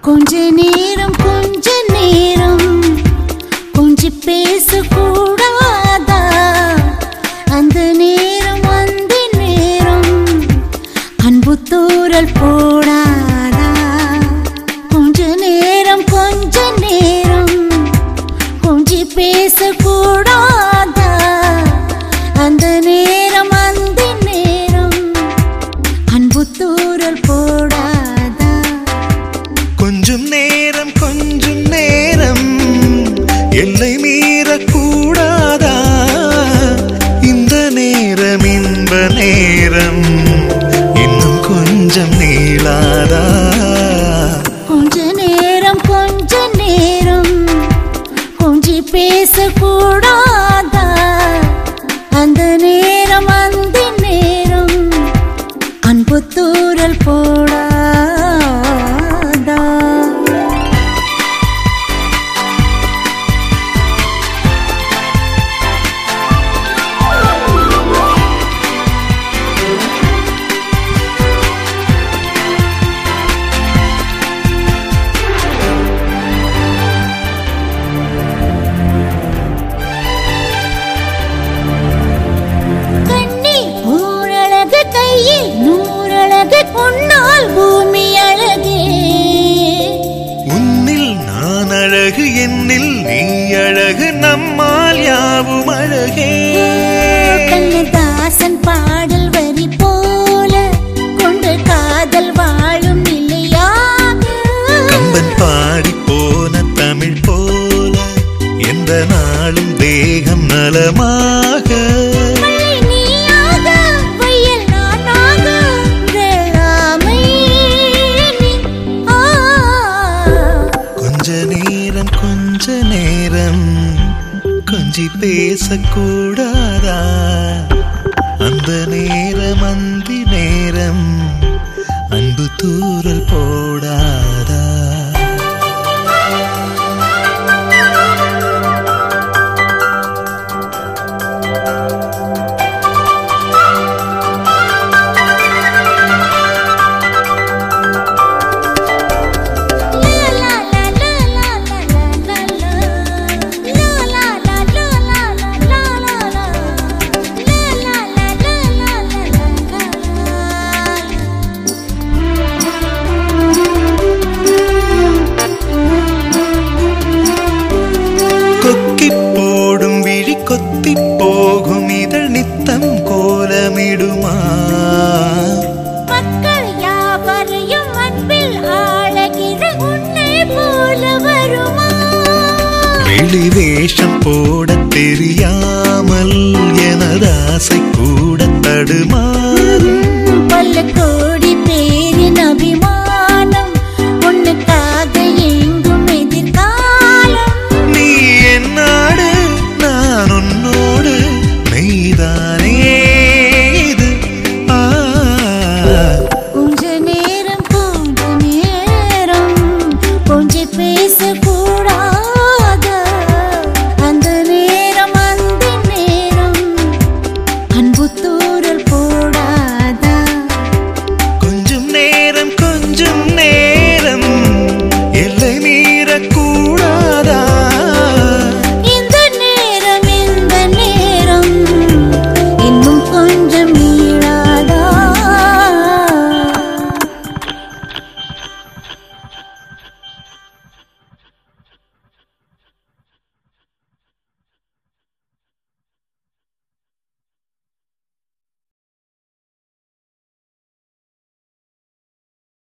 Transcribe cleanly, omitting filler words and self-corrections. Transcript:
கொஞ்ச நேரம் கொஞ்சி பேசக்கூடாதா? அந்த நேரம் அந்த நேரம் அன்பு தூறல் போடாதா? கொஞ்ச நேரம் கொஞ்சி பேசக்கூடாதா? அந்த நேரம் அந்த நேரம் அன்பு தூறல் போடாதா? கொஞ்சம் நேரம் எல்லை மீறக்கூடாதா? இந்த நேரம் இன்ப நேரம் இன்னும் கொஞ்சம் நீளாதா? கொஞ்ச நேரம் கொஞ்சி பேசக்கூடாதா? அந்த நேரம் அந்த நேரம் அன்பு தூறல் போடாதா? நூறழகு உன்னால் பூமி அழகே. உன்னில் நான் அழகு, என்னில் நீ அழகு, நம்மால் யாவும் அழகே. கண்ணதாசன் பாடல் வரி போல கொண்டு காதல் வாழும் நிலையாக. கம்பன் பாடி போன தமிழ் போல எந்த நாளும் தேகம் நலமாக. கொஞ்ச நேரம் கொஞ்சி பேசக்கூடாதா? அந்த நேரம் அந்த நேரம் அன்பு தூறல் போடாதா? கொக்கி போடும் விழி கொத்தி போகும் இதழ் நித்தம் கோலமிடுமா? மக்கள் யாவரையும் அன்பில் ஆளகிற உன்னை போல வருமா? வெளி வேஷம் போட தெரியாமல் எனது ஆசை கூட தடுமாறும். பல்லுக்கோ